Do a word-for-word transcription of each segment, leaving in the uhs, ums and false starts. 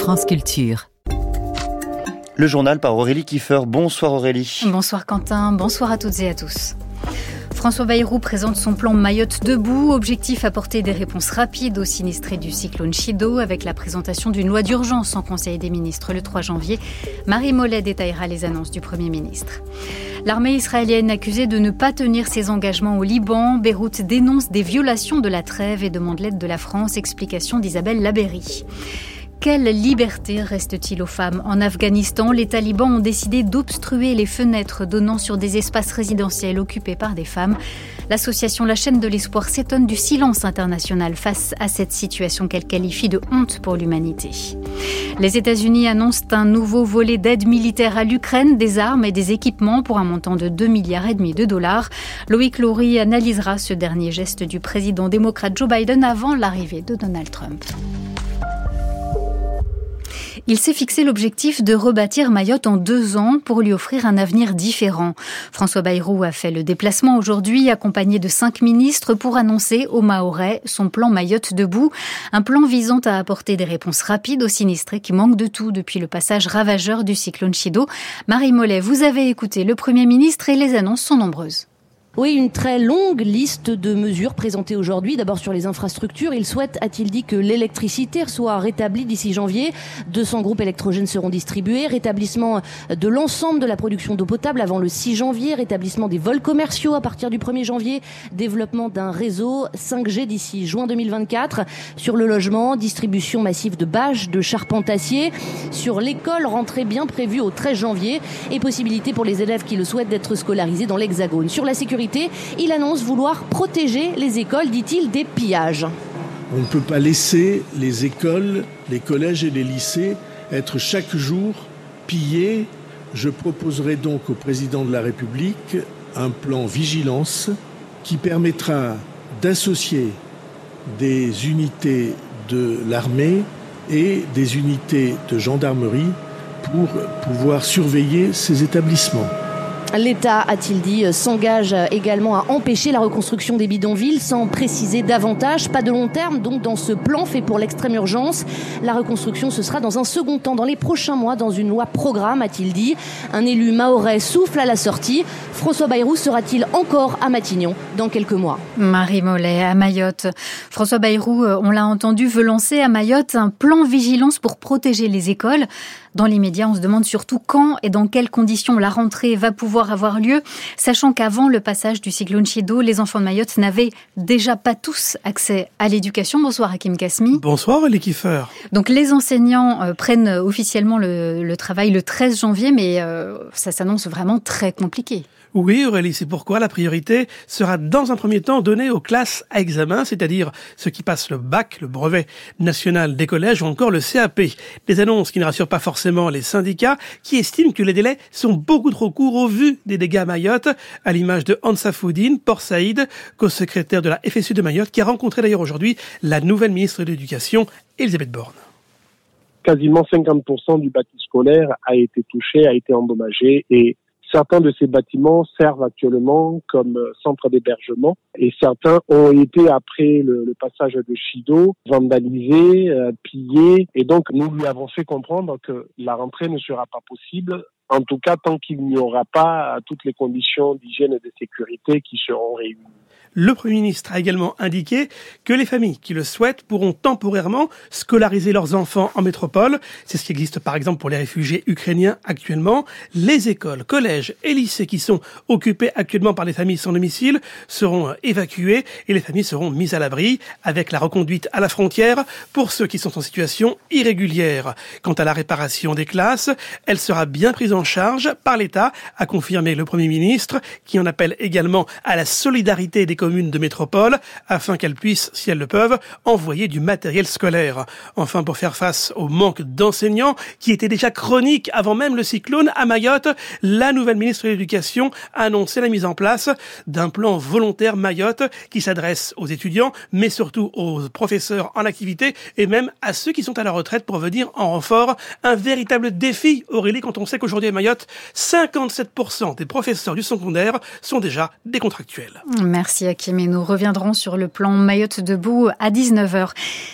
France Culture. Le journal par Aurélie Kiefer. Bonsoir Aurélie. Bonsoir Quentin, bonsoir à toutes et à tous. François Bayrou présente son plan Mayotte debout. Objectif, apporter des réponses rapides aux sinistrés du cyclone Chido avec la présentation d'une loi d'urgence en Conseil des ministres le trois janvier. Marie Mollet détaillera les annonces du Premier ministre. L'armée israélienne accusée de ne pas tenir ses engagements au Liban. Beyrouth dénonce des violations de la trêve et demande l'aide de la France. Explication d'Isabelle Labéry. Quelle liberté reste-t-il aux femmes ? En Afghanistan, les talibans ont décidé d'obstruer les fenêtres donnant sur des espaces résidentiels occupés par des femmes. L'association La Chaîne de l'Espoir s'étonne du silence international face à cette situation qu'elle qualifie de honte pour l'humanité. Les États-Unis annoncent un nouveau volet d'aide militaire à l'Ukraine, des armes et des équipements pour un montant de deux milliards et demi de dollars. Loïc Loury analysera ce dernier geste du président démocrate Joe Biden avant l'arrivée de Donald Trump. Il s'est fixé l'objectif de rebâtir Mayotte en deux ans pour lui offrir un avenir différent. François Bayrou a fait le déplacement aujourd'hui, accompagné de cinq ministres, pour annoncer aux Mahorais son plan Mayotte debout. Un plan visant à apporter des réponses rapides aux sinistrés qui manquent de tout depuis le passage ravageur du cyclone Chido. Marie Mollet, vous avez écouté le Premier ministre et les annonces sont nombreuses. Oui, une très longue liste de mesures présentées aujourd'hui. D'abord sur les infrastructures, il souhaite, a-t-il dit, que l'électricité soit rétablie d'ici janvier. deux cents groupes électrogènes seront distribués. Rétablissement de l'ensemble de la production d'eau potable avant le six janvier. Rétablissement des vols commerciaux à partir du premier janvier. Développement d'un réseau cinq G d'ici juin deux mille vingt-quatre. Sur le logement, distribution massive de bâches, de charpentaciers. Sur l'école, rentrée bien prévue au treize janvier. Et possibilité pour les élèves qui le souhaitent d'être scolarisés dans l'Hexagone. Sur la sécurité, il annonce vouloir protéger les écoles, dit-il, des pillages. On ne peut pas laisser les écoles, les collèges et les lycées être chaque jour pillés. Je proposerai donc au président de la République un plan vigilance qui permettra d'associer des unités de l'armée et des unités de gendarmerie pour pouvoir surveiller ces établissements. L'État, a-t-il dit, s'engage également à empêcher la reconstruction des bidonvilles sans préciser davantage. Pas de long terme, donc, dans ce plan fait pour l'extrême urgence. La reconstruction, ce sera dans un second temps, dans les prochains mois, dans une loi programme, a-t-il dit. Un élu mahorais souffle à la sortie. François Bayrou sera-t-il encore à Matignon dans quelques mois ? Marie Mollet à Mayotte. François Bayrou, on l'a entendu, veut lancer à Mayotte un plan vigilance pour protéger les écoles. Dans l'immédiat, on se demande surtout quand et dans quelles conditions la rentrée va pouvoir avoir lieu, sachant qu'avant le passage du cyclone Chido, les enfants de Mayotte n'avaient déjà pas tous accès à l'éducation. Bonsoir Hakim Kasmi. Bonsoir Aurélie Kiefer. Donc les enseignants euh, prennent officiellement le, le travail le treize janvier, mais euh, ça s'annonce vraiment très compliqué. Oui Aurélie, c'est pourquoi la priorité sera dans un premier temps donnée aux classes à examen, c'est-à-dire ceux qui passent le bac, le brevet national des collèges ou encore le C A P. Des annonces qui ne rassurent pas forcément les syndicats qui estiment que les délais sont beaucoup trop courts au vu des dégâts à Mayotte, à l'image de Hansa Foudine, Port Saïd, co-secrétaire de la F S U de Mayotte, qui a rencontré d'ailleurs aujourd'hui la nouvelle ministre de l'Éducation, Elisabeth Borne. Quasiment cinquante pour cent du bâti scolaire a été touché, a été endommagé et certains de ces bâtiments servent actuellement comme centre d'hébergement et certains ont été, après le, le passage de Chido, vandalisés, euh, pillés. Et donc, nous lui avons fait comprendre que la rentrée ne sera pas possible, en tout cas tant qu'il n'y aura pas toutes les conditions d'hygiène et de sécurité qui seront réunies. Le Premier ministre a également indiqué que les familles qui le souhaitent pourront temporairement scolariser leurs enfants en métropole. C'est ce qui existe par exemple pour les réfugiés ukrainiens actuellement. Les écoles, collèges et lycées qui sont occupés actuellement par les familles sans domicile seront évacuées et les familles seront mises à l'abri avec la reconduite à la frontière pour ceux qui sont en situation irrégulière. Quant à la réparation des classes, elle sera bien prise en charge par l'État, a confirmé le Premier ministre, qui en appelle également à la solidarité des communes de métropole afin qu'elles puissent, si elles le peuvent, envoyer du matériel scolaire. Enfin, pour faire face au manque d'enseignants qui était déjà chronique avant même le cyclone à Mayotte, la nouvelle ministre de l'Éducation a annoncé la mise en place d'un plan volontaire Mayotte qui s'adresse aux étudiants, mais surtout aux professeurs en activité et même à ceux qui sont à la retraite pour venir en renfort. Un véritable défi, Aurélie, quand on sait qu'aujourd'hui à Mayotte, cinquante-sept pour cent des professeurs du secondaire sont déjà des contractuels. Merci Hakim et nous reviendrons sur le plan Mayotte debout à dix-neuf heures.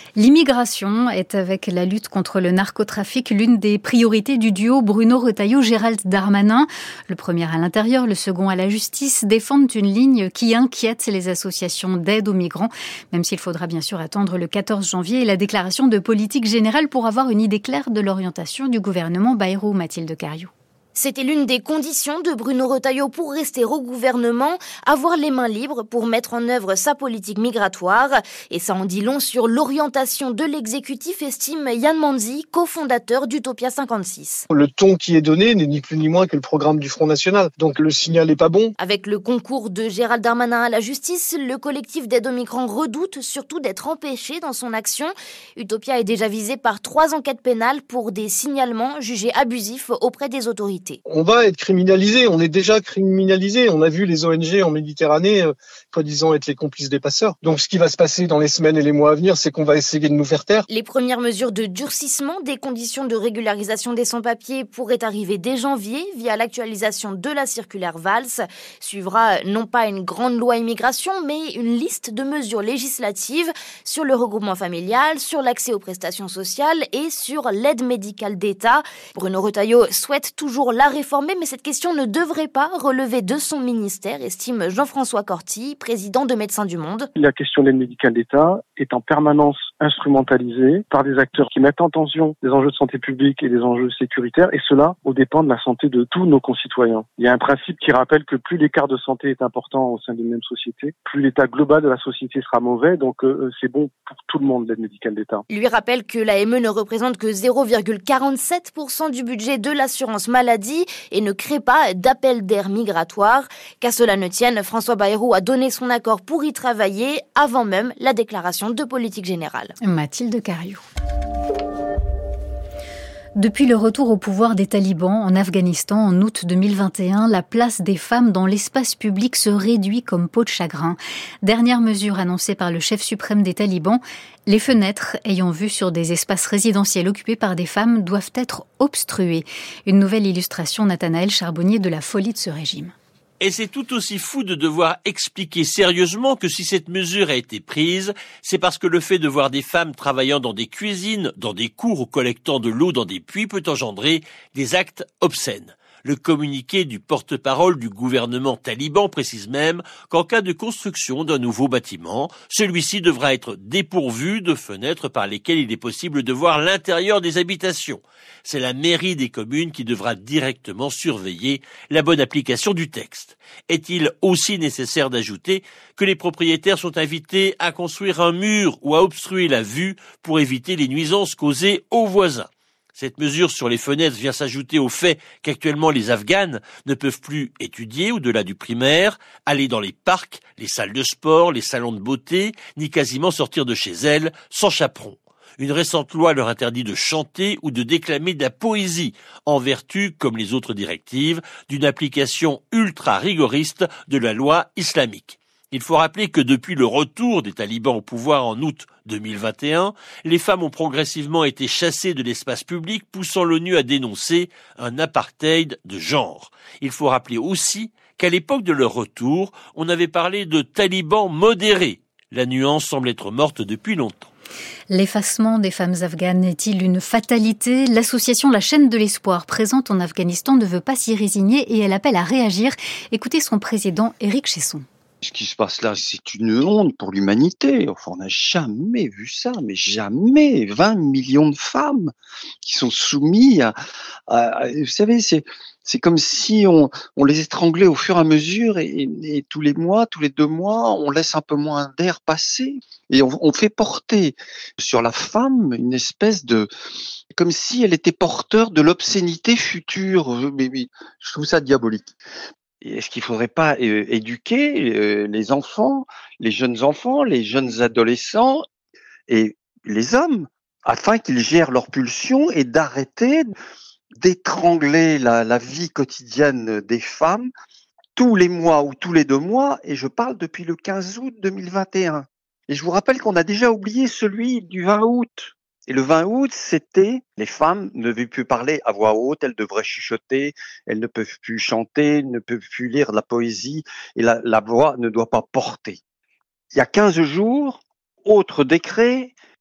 L'immigration est, avec la lutte contre le narcotrafic, l'une des priorités du duo Bruno Retailleau-Gérald Darmanin. Le premier à l'intérieur, le second à la justice, défendent une ligne qui inquiète les associations d'aide aux migrants, même s'il faudra bien sûr attendre le quatorze janvier et la déclaration de politique générale pour avoir une idée claire de l'orientation du gouvernement Bayrou. Mathilde Cariou. C'était l'une des conditions de Bruno Retailleau pour rester au gouvernement, avoir les mains libres pour mettre en œuvre sa politique migratoire. Et ça en dit long sur l'orientation de l'exécutif, estime Yann Manzi, cofondateur d'Utopia cinquante-six. Le ton qui est donné n'est ni plus ni moins que le programme du Front National. Donc le signal n'est pas bon. Avec le concours de Gérald Darmanin à la justice, le collectif d'aide aux migrants redoute surtout d'être empêché dans son action. Utopia est déjà visé par trois enquêtes pénales pour des signalements jugés abusifs auprès des autorités. On va être criminalisé, on est déjà criminalisé. On a vu les O N G en Méditerranée, euh, soi-disant être les complices des passeurs. Donc ce qui va se passer dans les semaines et les mois à venir, c'est qu'on va essayer de nous faire taire. Les premières mesures de durcissement des conditions de régularisation des sans-papiers pourraient arriver dès janvier via l'actualisation de la circulaire Valls. Suivra non pas une grande loi immigration, mais une liste de mesures législatives sur le regroupement familial, sur l'accès aux prestations sociales et sur l'aide médicale d'État. Bruno Retailleau souhaite toujours la réformer, mais cette question ne devrait pas relever de son ministère, estime Jean-François Corti, président de Médecins du Monde. La question de l'aide médicale d'État est en permanence instrumentalisée par des acteurs qui mettent en tension des enjeux de santé publique et des enjeux sécuritaires, et cela au dépend de la santé de tous nos concitoyens. Il y a un principe qui rappelle que plus l'écart de santé est important au sein d'une même société, plus l'état global de la société sera mauvais, donc euh, c'est bon pour tout le monde, l'aide médicale d'État. Il lui rappelle que l'A M E ne représente que zéro virgule quarante-sept pour cent du budget de l'assurance maladie et ne crée pas d'appel d'air migratoire. Qu'à cela ne tienne, François Bayrou a donné son accord pour y travailler avant même la déclaration de politique générale. Mathilde Cariou. Depuis le retour au pouvoir des talibans en Afghanistan en août deux mille vingt et un, la place des femmes dans l'espace public se réduit comme peau de chagrin. Dernière mesure annoncée par le chef suprême des talibans, les fenêtres ayant vue sur des espaces résidentiels occupés par des femmes doivent être obstruées. Une nouvelle illustration, Nathanaël Charbonnier, de la folie de ce régime. Et c'est tout aussi fou de devoir expliquer sérieusement que si cette mesure a été prise, c'est parce que le fait de voir des femmes travaillant dans des cuisines, dans des cours ou collectant de l'eau dans des puits peut engendrer des actes obscènes. Le communiqué du porte-parole du gouvernement taliban précise même qu'en cas de construction d'un nouveau bâtiment, celui-ci devra être dépourvu de fenêtres par lesquelles il est possible de voir l'intérieur des habitations. C'est la mairie des communes qui devra directement surveiller la bonne application du texte. Est-il aussi nécessaire d'ajouter que les propriétaires sont invités à construire un mur ou à obstruer la vue pour éviter les nuisances causées aux voisins? Cette mesure sur les fenêtres vient s'ajouter au fait qu'actuellement les Afghanes ne peuvent plus étudier au-delà du primaire, aller dans les parcs, les salles de sport, les salons de beauté, ni quasiment sortir de chez elles sans chaperon. Une récente loi leur interdit de chanter ou de déclamer de la poésie, en vertu, comme les autres directives, d'une application ultra rigoriste de la loi islamique. Il faut rappeler que depuis le retour des talibans au pouvoir en août deux mille vingt et un, les femmes ont progressivement été chassées de l'espace public, poussant l'ONU à dénoncer un apartheid de genre. Il faut rappeler aussi qu'à l'époque de leur retour, on avait parlé de talibans modérés. La nuance semble être morte depuis longtemps. L'effacement des femmes afghanes est-il une fatalité? L'association La Chaîne de l'Espoir, présente en Afghanistan, ne veut pas s'y résigner et elle appelle à réagir. Écoutez son président, Éric Chesson. Ce qui se passe là, c'est une honte pour l'humanité. Enfin, on n'a jamais vu ça, mais jamais. vingt millions de femmes qui sont soumises à, à, à vous savez, c'est, c'est comme si on, on les étranglait au fur et à mesure et, et tous les mois, tous les deux mois, on laisse un peu moins d'air passer et on, on fait porter sur la femme une espèce de, comme si elle était porteur de l'obscénité future. Mais, mais je trouve ça diabolique. Est-ce qu'il ne faudrait pas euh, éduquer euh, les enfants, les jeunes enfants, les jeunes adolescents et les hommes afin qu'ils gèrent leurs pulsions et d'arrêter d'étrangler la, la vie quotidienne des femmes tous les mois ou tous les deux mois, et je parle depuis le quinze août deux mille vingt et un. Et je vous rappelle qu'on a déjà oublié celui du vingt août. Et le vingt août, c'était les femmes ne devaient plus parler à voix haute, elles devraient chuchoter, elles ne peuvent plus chanter, ne peuvent plus lire de la poésie, et la, la voix ne doit pas porter. Il y a quinze jours, autre décret,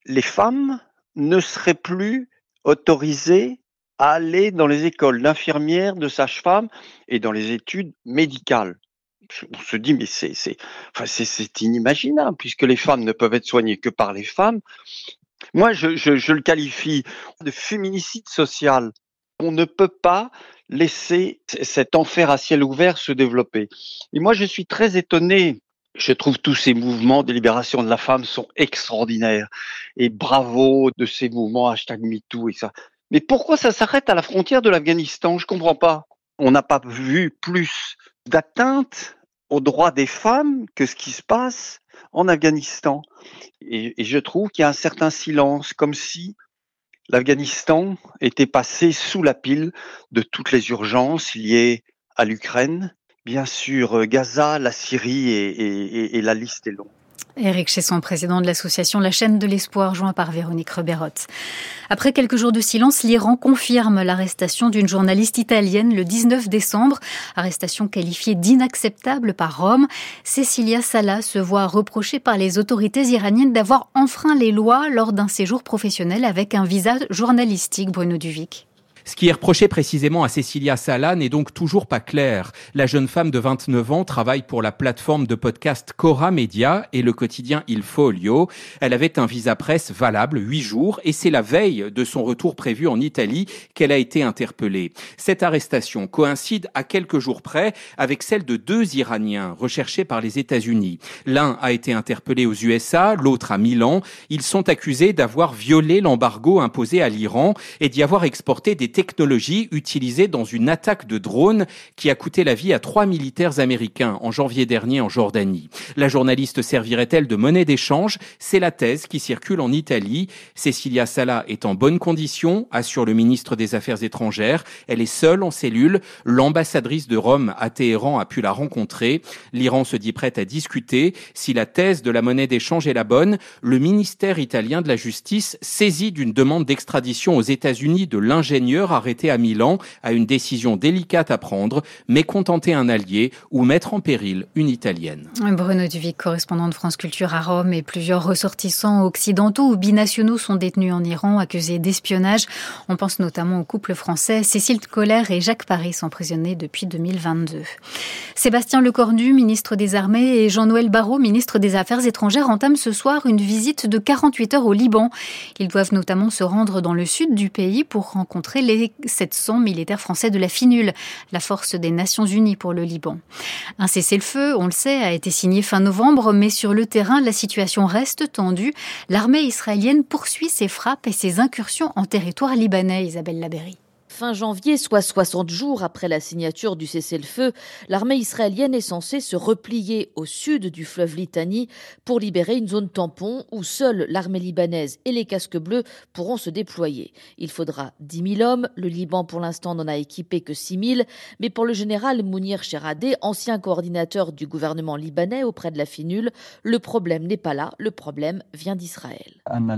les femmes ne seraient plus autorisées à aller dans les écoles d'infirmières, de sages-femmes et dans les études médicales. On se dit, mais c'est, c'est, enfin, c'est, c'est inimaginable, puisque les femmes ne peuvent être soignées que par les femmes. Moi, je, je, je le qualifie de féminicide social. On ne peut pas laisser cet enfer à ciel ouvert se développer. Et moi, je suis très étonné. Je trouve tous ces mouvements de libération de la femme sont extraordinaires. Et bravo de ces mouvements hashtag MeToo et ça. Mais pourquoi ça s'arrête à la frontière de l'Afghanistan ? Je comprends pas. On n'a pas vu plus d'atteinte aux droits des femmes que ce qui se passe en Afghanistan. Et, et je trouve qu'il y a un certain silence, comme si l'Afghanistan était passé sous la pile de toutes les urgences liées à l'Ukraine. Bien sûr, Gaza, la Syrie et, et, et la liste est longue. Éric Chesson, président de l'association La Chaîne de l'Espoir, joint par Véronique Reberotte. Après quelques jours de silence, l'Iran confirme l'arrestation d'une journaliste italienne le dix-neuf décembre. Arrestation qualifiée d'inacceptable par Rome. Cecilia Salah se voit reprocher par les autorités iraniennes d'avoir enfreint les lois lors d'un séjour professionnel avec un visa journalistique. Bruno Duvic. Ce qui est reproché précisément à Cecilia Salah n'est donc toujours pas clair. La jeune femme de vingt-neuf ans travaille pour la plateforme de podcast Cora Media et le quotidien Il Foglio. Elle avait un visa presse valable huit jours et c'est la veille de son retour prévu en Italie qu'elle a été interpellée. Cette arrestation coïncide à quelques jours près avec celle de deux Iraniens recherchés par les États-Unis. L'un a été interpellé aux U S A, l'autre à Milan. Ils sont accusés d'avoir violé l'embargo imposé à l'Iran et d'y avoir exporté des technologie utilisée dans une attaque de drone qui a coûté la vie à trois militaires américains en janvier dernier en Jordanie. La journaliste servirait-elle de monnaie d'échange ? C'est la thèse qui circule en Italie. Cecilia Salah est en bonne condition, assure le ministre des Affaires étrangères. Elle est seule en cellule. L'ambassadrice de Rome à Téhéran a pu la rencontrer. L'Iran se dit prête à discuter. Si la thèse de la monnaie d'échange est la bonne, le ministère italien de la Justice saisit d'une demande d'extradition aux États-Unis de l'ingénieur arrêté à Milan a une décision délicate à prendre, mécontenter un allié ou mettre en péril une Italienne. Bruno Duvic, correspondant de France Culture à Rome, et plusieurs ressortissants occidentaux ou binationaux sont détenus en Iran, accusés d'espionnage. On pense notamment au couple français Cécile Kohler et Jacques Paris, emprisonnés depuis deux mille vingt-deux. Sébastien Lecornu, ministre des Armées, et Jean-Noël Barrot, ministre des Affaires étrangères, entament ce soir une visite de quarante-huit heures au Liban. Ils doivent notamment se rendre dans le sud du pays pour rencontrer les sept cents militaires français de la FINUL, la force des Nations Unies pour le Liban. Un cessez-le-feu, on le sait, a été signé fin novembre, mais sur le terrain, la situation reste tendue. L'armée israélienne poursuit ses frappes et ses incursions en territoire libanais. Isabelle Labéry. Fin janvier, soit soixante jours après la signature du cessez-le-feu, l'armée israélienne est censée se replier au sud du fleuve Litani pour libérer une zone tampon où seule l'armée libanaise et les casques bleus pourront se déployer. Il faudra dix mille hommes, le Liban pour l'instant n'en a équipé que six mille, mais pour le général Mounir Sheradeh, ancien coordinateur du gouvernement libanais auprès de la FINUL, le problème n'est pas là, le problème vient d'Israël.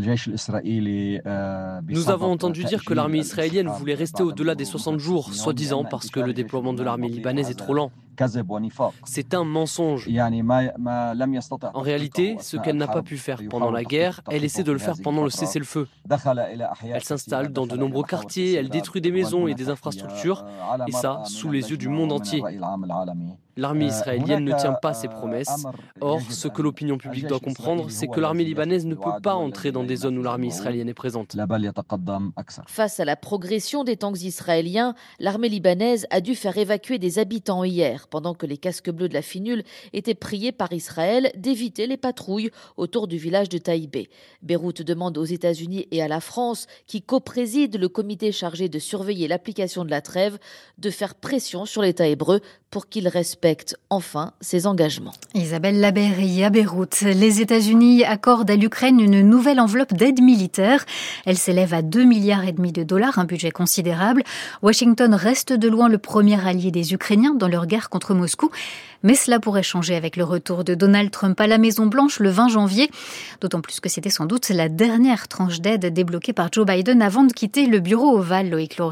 Nous avons entendu dire que l'armée israélienne voulait rester au-delà des soixante jours, soi-disant parce que le déploiement de l'armée libanaise est trop lent. C'est un mensonge. En réalité, ce qu'elle n'a pas pu faire pendant la guerre, elle essaie de le faire pendant le cessez-le-feu. Elle s'installe dans de nombreux quartiers, elle détruit des maisons et des infrastructures, et ça, sous les yeux du monde entier. L'armée israélienne ne tient pas ses promesses. Or, ce que l'opinion publique doit comprendre, c'est que l'armée libanaise ne peut pas entrer dans des zones où l'armée israélienne est présente. Face à la progression des tanks israéliens, l'armée libanaise a dû faire évacuer des habitants hier, pendant que les casques bleus de la FINUL étaient priés par Israël d'éviter les patrouilles autour du village de Taïbé. Beyrouth demande aux États-Unis et à la France, qui coprésident le comité chargé de surveiller l'application de la trêve, de faire pression sur l'État hébreu pour qu'il respecte enfin ses engagements. Isabelle Labéry à Beyrouth. Les États-Unis accordent à l'Ukraine une nouvelle enveloppe d'aide militaire. Elle s'élève à deux milliards et demi de dollars, un budget considérable. Washington reste de loin le premier allié des Ukrainiens dans leur guerre contre Moscou. Mais cela pourrait changer avec le retour de Donald Trump à la Maison-Blanche le vingt janvier. D'autant plus que c'était sans doute la dernière tranche d'aide débloquée par Joe Biden avant de quitter le bureau ovale, Loïc Laurie.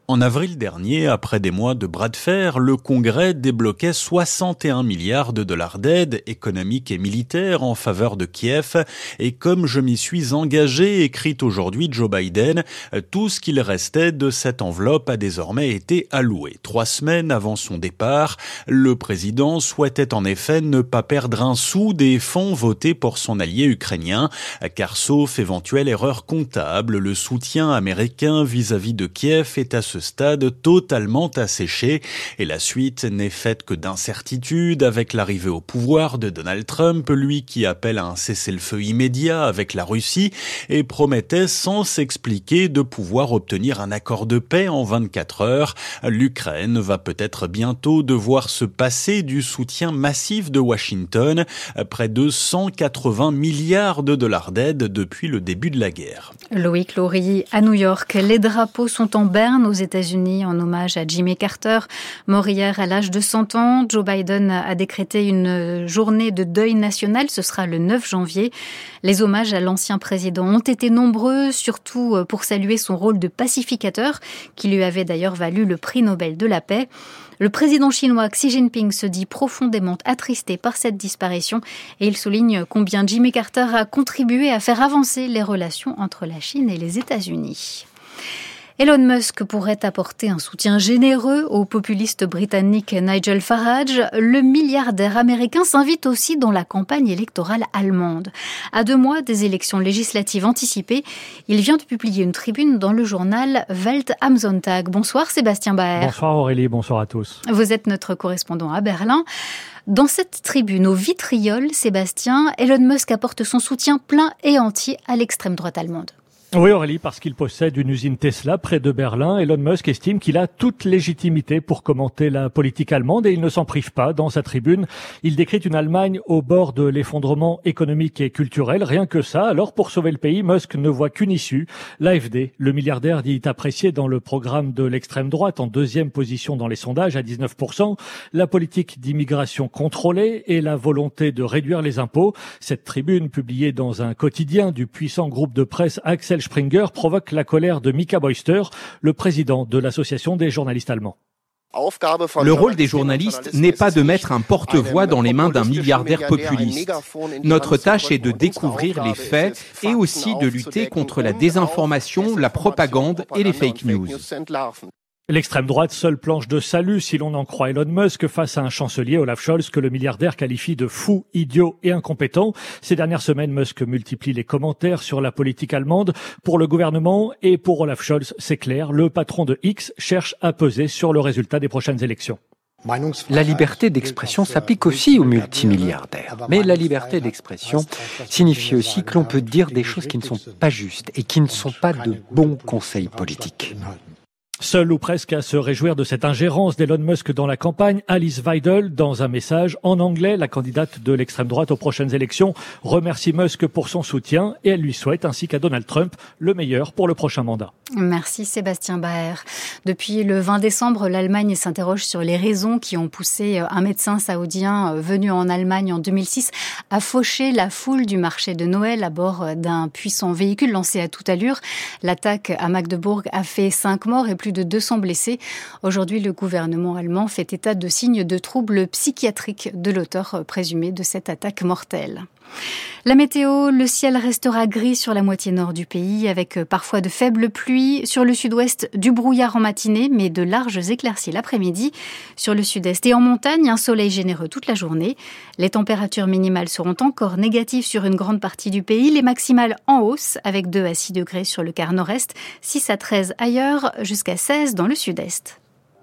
En avril dernier, après des mois de bras de fer, le Congrès débloquait soixante et un milliards de dollars d'aide économique et militaire en faveur de Kiev. Et comme je m'y suis engagé, écrit aujourd'hui Joe Biden, tout ce qu'il restait de cette enveloppe a désormais été alloué. Trois semaines avant son départ, le président souhaitait en effet ne pas perdre un sou des fonds votés pour son allié ukrainien, car sauf éventuelle erreur comptable, le soutien américain vis-à-vis de Kiev est à ce stade totalement asséché et la suite n'est faite que d'incertitudes avec l'arrivée au pouvoir de Donald Trump, lui qui appelle à un cessez-le-feu immédiat avec la Russie et promettait sans s'expliquer de pouvoir obtenir un accord de paix en vingt-quatre heures. L'Ukraine va peut-être bientôt devoir se passer du soutien massif de Washington, près de cent quatre-vingts milliards de dollars d'aide depuis le début de la guerre. Loïc Laurie, à New York, les drapeaux sont en berne aux États-Unis en hommage à Jimmy Carter, mort hier à l'âge de cent ans. Joe Biden a décrété une journée de deuil national, ce sera le neuf janvier. Les hommages à l'ancien président ont été nombreux, surtout pour saluer son rôle de pacificateur, qui lui avait d'ailleurs valu le prix Nobel de la paix. Le président chinois Xi Jinping se dit profondément attristé par cette disparition et il souligne combien Jimmy Carter a contribué à faire avancer les relations entre la Chine et les États-Unis. Elon Musk pourrait apporter un soutien généreux au populiste britannique Nigel Farage. Le milliardaire américain s'invite aussi dans la campagne électorale allemande. À deux mois des élections législatives anticipées, il vient de publier une tribune dans le journal Welt am Sonntag. Bonsoir Sébastien Baer. Bonsoir Aurélie, bonsoir à tous. Vous êtes notre correspondant à Berlin. Dans cette tribune au vitriol, Sébastien, Elon Musk apporte son soutien plein et entier à l'extrême droite allemande. Oui Aurélie, parce qu'il possède une usine Tesla près de Berlin, Elon Musk estime qu'il a toute légitimité pour commenter la politique allemande et il ne s'en prive pas. Dans sa tribune, il décrit une Allemagne au bord de l'effondrement économique et culturel. Rien que ça. Alors pour sauver le pays, Musk ne voit qu'une issue. L'A F D, le milliardaire dit apprécié dans le programme de l'extrême droite, en deuxième position dans les sondages à dix-neuf pour cent, la politique d'immigration contrôlée et la volonté de réduire les impôts. Cette tribune, publiée dans un quotidien du puissant groupe de presse Axel Springer, provoque la colère de Mika Beuster, le président de l'association des journalistes allemands. Le rôle des journalistes n'est pas de mettre un porte-voix dans les mains d'un milliardaire populiste. Notre tâche est de découvrir les faits et aussi de lutter contre la désinformation, la propagande et les fake news. L'extrême droite, seule planche de salut, si l'on en croit Elon Musk, face à un chancelier, Olaf Scholz, que le milliardaire qualifie de fou, idiot et incompétent. Ces dernières semaines, Musk multiplie les commentaires sur la politique allemande. Pour le gouvernement et pour Olaf Scholz, c'est clair, le patron de X cherche à peser sur le résultat des prochaines élections. La liberté d'expression s'applique aussi aux multimilliardaires. Mais la liberté d'expression signifie aussi que l'on peut dire des choses qui ne sont pas justes et qui ne sont pas de bons conseils politiques. Seule ou presque à se réjouir de cette ingérence d'Elon Musk dans la campagne, Alice Weidel, dans un message en anglais, la candidate de l'extrême droite aux prochaines élections, remercie Musk pour son soutien et elle lui souhaite, ainsi qu'à Donald Trump, le meilleur pour le prochain mandat. Merci Sébastien Baer. Depuis le vingt décembre, l'Allemagne s'interroge sur les raisons qui ont poussé un médecin saoudien venu en Allemagne en deux mille six à faucher la foule du marché de Noël à bord d'un puissant véhicule lancé à toute allure. L'attaque à Magdebourg a fait cinq morts et plus de deux cents blessés. Aujourd'hui, le gouvernement allemand fait état de signes de troubles psychiatriques de l'auteur présumé de cette attaque mortelle. La météo, le ciel restera gris sur la moitié nord du pays avec parfois de faibles pluies. Sur le sud-ouest, du brouillard en matinée mais de larges éclaircies l'après-midi. Sur le sud-est et en montagne, un soleil généreux toute la journée. Les températures minimales seront encore négatives sur une grande partie du pays. Les maximales en hausse avec deux à six degrés sur le quart nord-est, six à treize ailleurs, jusqu'à seize dans le sud-est.